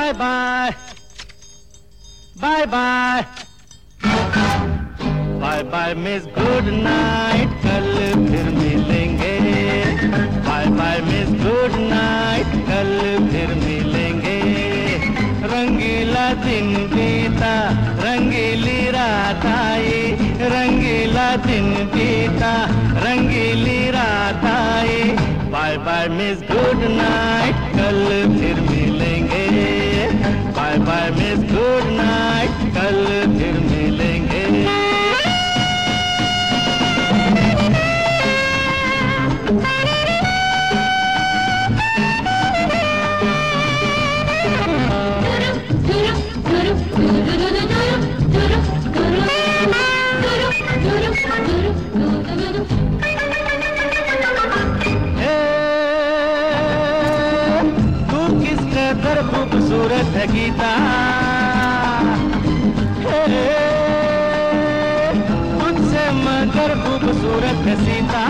Bye bye bye bye bye bye miss good night, कल फिर मिलेंगे। Bye bye miss good night, कल फिर मिलेंगे। रंगीला दिन बीता, रंगीली रात आई, रंगीला दिन बीता, रंगीली रात आई। Bye bye miss good night, कल फिर मिलेंगे। Bye bye miss good night, कल फिर मिलेंगे। खूबसूरत है गीता, तुझसे मगर खूबसूरत है सीता।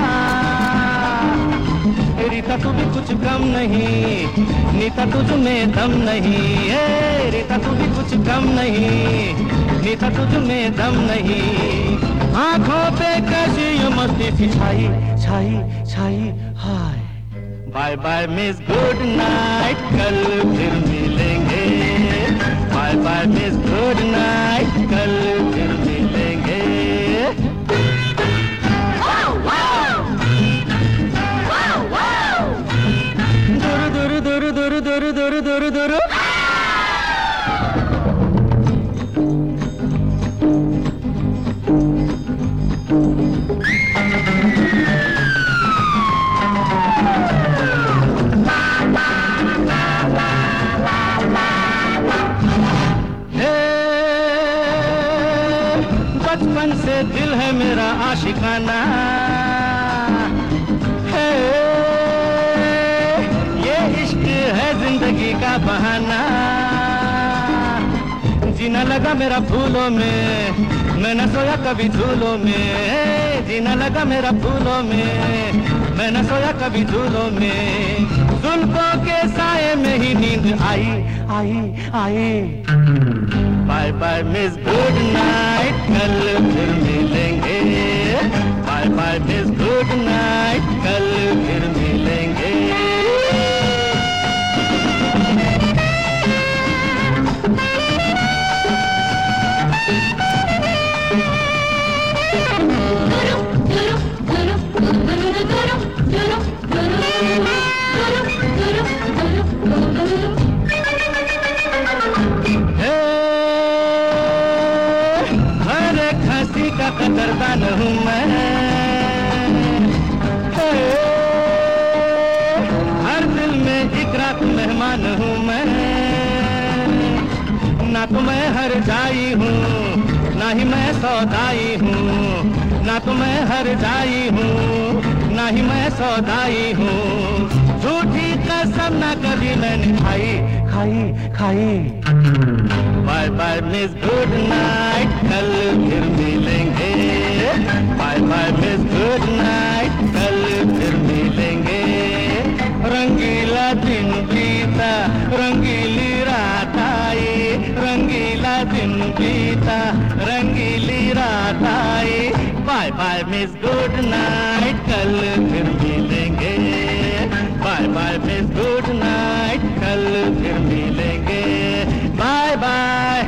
रीता तू भी कुछ कम नहीं, नीता तुझ में दम नहीं। रीता तू भी कुछ कम नहीं, नीता तुझ में दम नहीं। आंखों पे कैसी ये मस्ती सी छाई छाई छाई हाय। Bye bye miss good night, कल फिर मिलेंगे। Bye bye miss good night, कल फिर मिलेंगे। दुरु दुरु दुरु दुरु दुरु दुरु दुरु। बचपन से दिल है मेरा आशिकाना है, ये इश्क है जिंदगी का बहाना। जीना लगा मेरा फूलों में, मैं न सोया कभी झूलों में। जीना लगा मेरा फूलों में, मैं न सोया कभी झूलों में। जुल्फों के साए में ही नींद आई आई आई। Bye bye miss good night, कल फिर मिलेंगे। Bye bye miss good night, कल फिर मिलेंगे। कदरदान हूँ मैं, हर दिल में एक रात मेहमान हूँ मैं। ना तो मैं हर जाई हूँ, ना ही मैं सौदाई हूँ। ना तो मैं हर जाई हूँ, ना ही मैं सौदाई हूँ। झूठी कसम ना कभी मैंने खाई खाई खाई। Bye bye miss good night, कल फिर मिलेंगे। Bye bye miss good night, कल फिर मिलेंगे। रंगीला दिन बीता, रंगीली रात आई, रंगीला दिन बीता, रंगीली रात आई। Bye bye miss good night, कल फिर मिलेंगे। Bye bye miss good night, कल फिर मिलेंगे। Bye bye.